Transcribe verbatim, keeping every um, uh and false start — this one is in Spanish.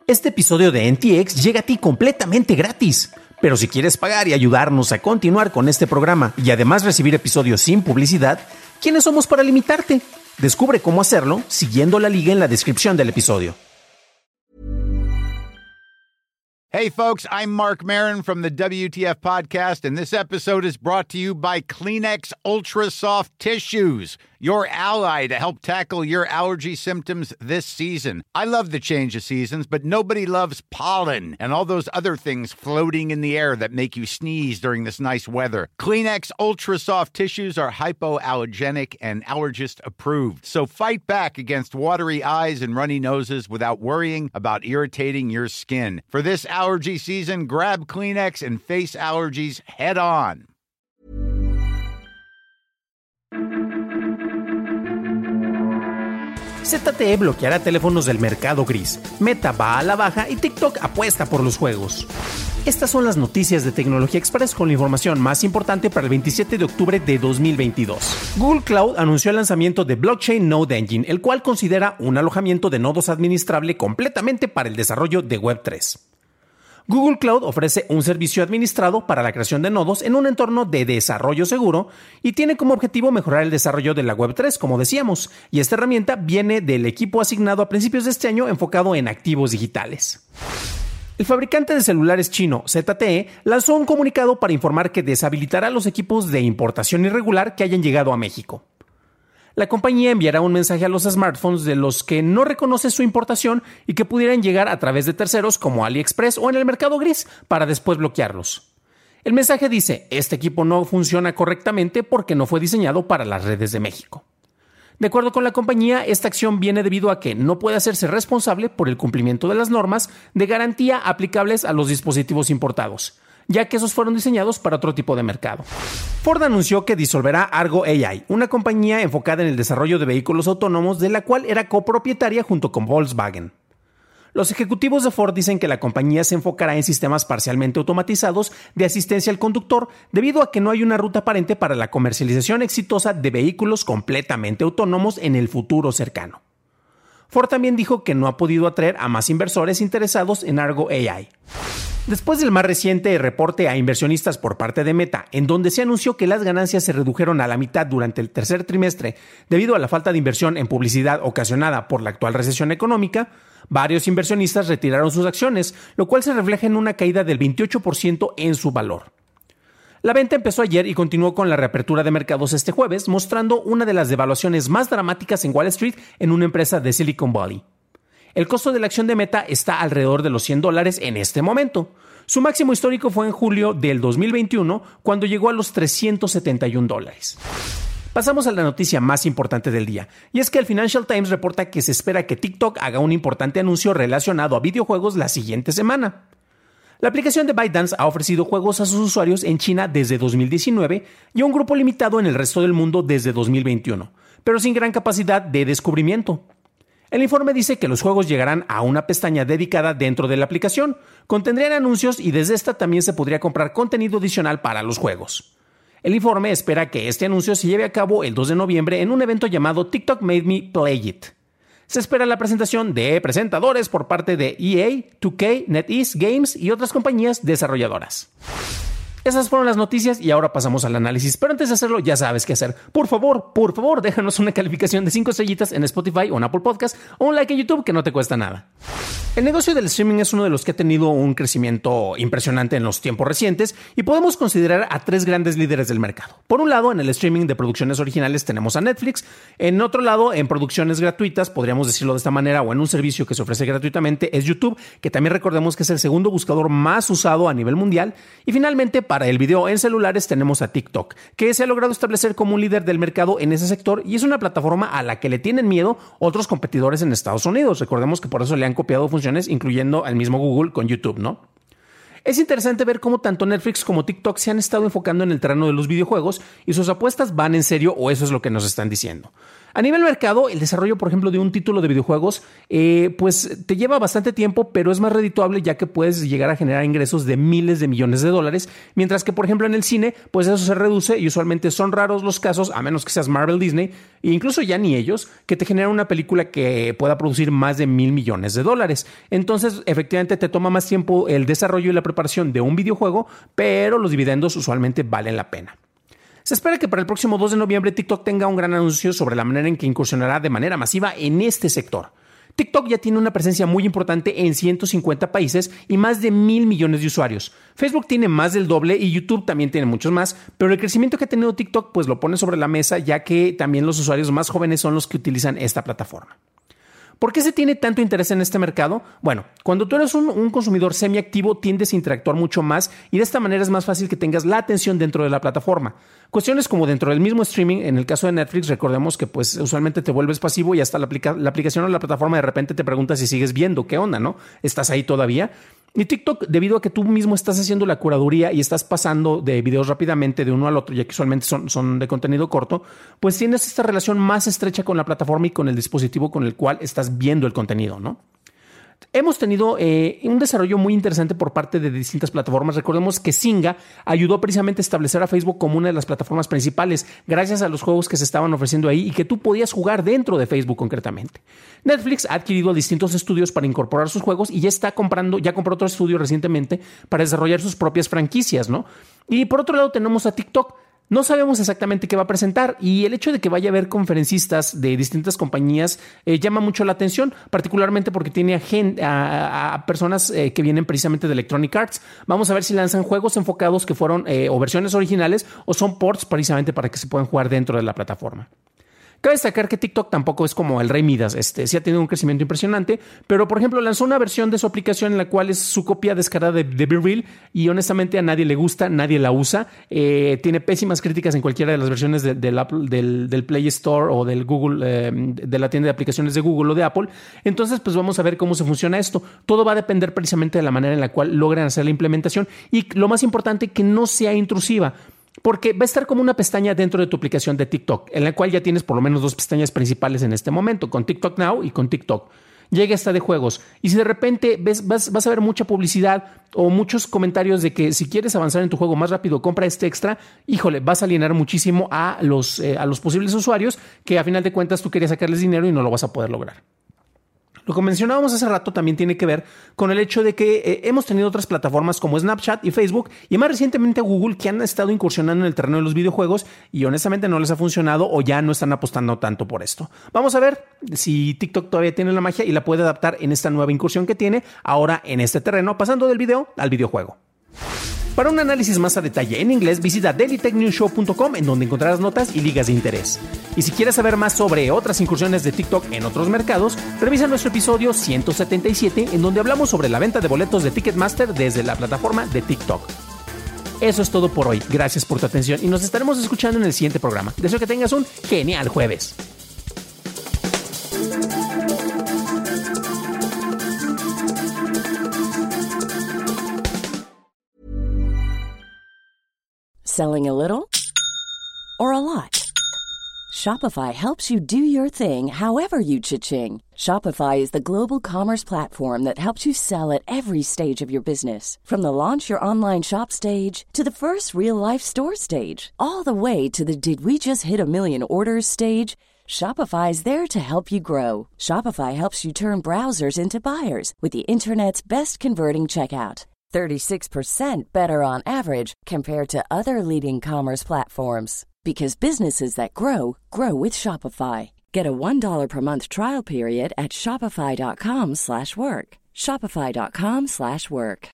Este episodio de N T X llega a ti completamente gratis. Pero si quieres pagar y ayudarnos a continuar con este programa y además recibir episodios sin publicidad, ¿quiénes somos para limitarte? Descubre cómo hacerlo siguiendo la liga en la descripción del episodio. Hey folks, I'm Mark Maron from the W T F podcast, and this episode is brought to you by Kleenex Ultra Soft Tissues, your ally to help tackle your allergy symptoms this season. I love the change of seasons, but nobody loves pollen and all those other things floating in the air that make you sneeze during this nice weather. Kleenex Ultra Soft Tissues are hypoallergenic and allergist approved, so fight back against watery eyes and runny noses without worrying about irritating your skin. For this allergy season, grab Kleenex and face allergies head on. Z T E bloqueará teléfonos del mercado gris, Meta va a la baja y TikTok apuesta por los juegos. Estas son las noticias de Tecnología Express con la información más importante para el veintisiete de octubre de dos mil veintidós. Google Cloud anunció el lanzamiento de Blockchain Node Engine, el cual considera un alojamiento de nodos administrable completamente para el desarrollo de web tres. Google Cloud ofrece un servicio administrado para la creación de nodos en un entorno de desarrollo seguro y tiene como objetivo mejorar el desarrollo de la web tres, como decíamos, y esta herramienta viene del equipo asignado a principios de este año enfocado en activos digitales. El fabricante de celulares chino Z T E lanzó un comunicado para informar que deshabilitará los equipos de importación irregular que hayan llegado a México. La compañía enviará un mensaje a los smartphones de los que no reconoce su importación y que pudieran llegar a través de terceros como AliExpress o en el mercado gris para después bloquearlos. El mensaje dice: este equipo no funciona correctamente porque no fue diseñado para las redes de México. De acuerdo con la compañía, esta acción viene debido a que no puede hacerse responsable por el cumplimiento de las normas de garantía aplicables a los dispositivos importados, ya que esos fueron diseñados para otro tipo de mercado. Ford anunció que disolverá Argo A I, una compañía enfocada en el desarrollo de vehículos autónomos de la cual era copropietaria junto con Volkswagen. Los ejecutivos de Ford dicen que la compañía se enfocará en sistemas parcialmente automatizados de asistencia al conductor debido a que no hay una ruta aparente para la comercialización exitosa de vehículos completamente autónomos en el futuro cercano. Ford también dijo que no ha podido atraer a más inversores interesados en Argo A I. Después del más reciente reporte a inversionistas por parte de Meta, en donde se anunció que las ganancias se redujeron a la mitad durante el tercer trimestre debido a la falta de inversión en publicidad ocasionada por la actual recesión económica, varios inversionistas retiraron sus acciones, lo cual se refleja en una caída del veintiocho por ciento en su valor. La venta empezó ayer y continuó con la reapertura de mercados este jueves, mostrando una de las devaluaciones más dramáticas en Wall Street en una empresa de Silicon Valley. El costo de la acción de Meta está alrededor de los cien dólares en este momento. Su máximo histórico fue en julio del dos mil veintiuno, cuando llegó a los trescientos setenta y un dólares. Pasamos a la noticia más importante del día, y es que el Financial Times reporta que se espera que TikTok haga un importante anuncio relacionado a videojuegos la siguiente semana. La aplicación de ByteDance ha ofrecido juegos a sus usuarios en China desde dos mil diecinueve y a un grupo limitado en el resto del mundo desde dos mil veintiuno, pero sin gran capacidad de descubrimiento. El informe dice que los juegos llegarán a una pestaña dedicada dentro de la aplicación, contendrían anuncios y desde esta también se podría comprar contenido adicional para los juegos. El informe espera que este anuncio se lleve a cabo el dos de noviembre en un evento llamado TikTok Made Me Play It. Se espera la presentación de presentadores por parte de E A, dos K, NetEase Games y otras compañías desarrolladoras. Esas fueron las noticias y ahora pasamos al análisis, pero antes de hacerlo ya sabes qué hacer. Por favor, por favor, déjanos una calificación de cinco estrellitas en Spotify o en Apple Podcast o un like en YouTube que no te cuesta nada. El negocio del streaming es uno de los que ha tenido un crecimiento impresionante en los tiempos recientes y podemos considerar a tres grandes líderes del mercado. Por un lado, en el streaming de producciones originales tenemos a Netflix. En otro lado, en producciones gratuitas, podríamos decirlo de esta manera, o en un servicio que se ofrece gratuitamente, es YouTube, que también recordemos que es el segundo buscador más usado a nivel mundial. Y finalmente, para el video en celulares tenemos a TikTok, que se ha logrado establecer como un líder del mercado en ese sector y es una plataforma a la que le tienen miedo otros competidores en Estados Unidos. Recordemos que por eso le han copiado funciones, incluyendo al mismo Google con YouTube, ¿no? Es interesante ver cómo tanto Netflix como TikTok se han estado enfocando en el terreno de los videojuegos y sus apuestas van en serio, o eso es lo que nos están diciendo. A nivel mercado, el desarrollo, por ejemplo, de un título de videojuegos, eh, pues te lleva bastante tiempo, pero es más redituable ya que puedes llegar a generar ingresos de miles de millones de dólares, mientras que, por ejemplo, en el cine, pues eso se reduce y usualmente son raros los casos, a menos que seas Marvel, Disney, e incluso ya ni ellos, que te generan una película que pueda producir más de mil millones de dólares. Entonces, efectivamente, te toma más tiempo el desarrollo y la preparación de un videojuego, pero los dividendos usualmente valen la pena. Se espera que para el próximo dos de noviembre TikTok tenga un gran anuncio sobre la manera en que incursionará de manera masiva en este sector. TikTok ya tiene una presencia muy importante en ciento cincuenta países y más de mil millones de usuarios. Facebook tiene más del doble y YouTube también tiene muchos más, pero el crecimiento que ha tenido TikTok pues lo pone sobre la mesa ya que también los usuarios más jóvenes son los que utilizan esta plataforma. ¿Por qué se tiene tanto interés en este mercado? Bueno, cuando tú eres un, un consumidor semiactivo tiendes a interactuar mucho más y de esta manera es más fácil que tengas la atención dentro de la plataforma. Cuestiones como dentro del mismo streaming, en el caso de Netflix, recordemos que pues usualmente te vuelves pasivo y hasta la, aplica- la aplicación o la plataforma de repente te pregunta si sigues viendo, ¿qué onda, no? ¿Estás ahí todavía? Y TikTok, debido a que tú mismo estás haciendo la curaduría y estás pasando de videos rápidamente de uno al otro, ya que usualmente son, son de contenido corto, pues tienes esta relación más estrecha con la plataforma y con el dispositivo con el cual estás viendo el contenido, ¿no? Hemos tenido eh, un desarrollo muy interesante por parte de distintas plataformas. Recordemos que Zynga ayudó precisamente a establecer a Facebook como una de las plataformas principales gracias a los juegos que se estaban ofreciendo ahí y que tú podías jugar dentro de Facebook concretamente. Netflix ha adquirido a distintos estudios para incorporar sus juegos y ya está comprando, ya compró otro estudio recientemente para desarrollar sus propias franquicias, ¿no? Y por otro lado tenemos a TikTok. No sabemos exactamente qué va a presentar y el hecho de que vaya a haber conferencistas de distintas compañías eh, llama mucho la atención, particularmente porque tiene a, gen, a, a personas eh, que vienen precisamente de Electronic Arts. Vamos a ver si lanzan juegos enfocados que fueron eh, o versiones originales o son ports precisamente para que se puedan jugar dentro de la plataforma. Cabe destacar que TikTok tampoco es como el Rey Midas, este, sí ha tenido un crecimiento impresionante, pero por ejemplo lanzó una versión de su aplicación en la cual es su copia descarada de, de BeReal y honestamente a nadie le gusta, nadie la usa, eh, tiene pésimas críticas en cualquiera de las versiones de, de Apple, del, del Play Store o del Google, eh, de la tienda de aplicaciones de Google o de Apple. Entonces pues vamos a ver cómo se funciona esto. Todo va a depender precisamente de la manera en la cual logran hacer la implementación y lo más importante, que no sea intrusiva. Porque va a estar como una pestaña dentro de tu aplicación de TikTok, en la cual ya tienes por lo menos dos pestañas principales en este momento, con TikTok Now y con TikTok. Llega esta de juegos. Y si de repente ves, vas, vas a ver mucha publicidad o muchos comentarios de que si quieres avanzar en tu juego más rápido, compra este extra, híjole, vas a alienar muchísimo a los, eh, a los posibles usuarios que a final de cuentas tú querías sacarles dinero y no lo vas a poder lograr. Lo que mencionábamos hace rato también tiene que ver con el hecho de que eh, hemos tenido otras plataformas como Snapchat y Facebook y más recientemente Google que han estado incursionando en el terreno de los videojuegos y honestamente no les ha funcionado o ya no están apostando tanto por esto. Vamos a ver si TikTok todavía tiene la magia y la puede adaptar en esta nueva incursión que tiene ahora en este terreno, pasando del video al videojuego. Para un análisis más a detalle en inglés, visita daily tech news show punto com, en donde encontrarás notas y ligas de interés. Y si quieres saber más sobre otras incursiones de TikTok en otros mercados, revisa nuestro episodio ciento setenta y siete, en donde hablamos sobre la venta de boletos de Ticketmaster desde la plataforma de TikTok. Eso es todo por hoy. Gracias por tu atención y nos estaremos escuchando en el siguiente programa. Deseo que tengas un genial jueves. Selling a little or a lot? Shopify helps you do your thing however you cha-ching. Shopify is the global commerce platform that helps you sell at every stage of your business. From the launch your online shop stage to the first real-life store stage, all the way to the did we just hit a million orders stage. Shopify is there to help you grow. Shopify helps you turn browsers into buyers with the internet's best converting checkout. thirty-six percent better on average compared to other leading commerce platforms. Because businesses that grow, grow with Shopify. Get a one dollar per month trial period at shopify.com slash work. Shopify.com slash work.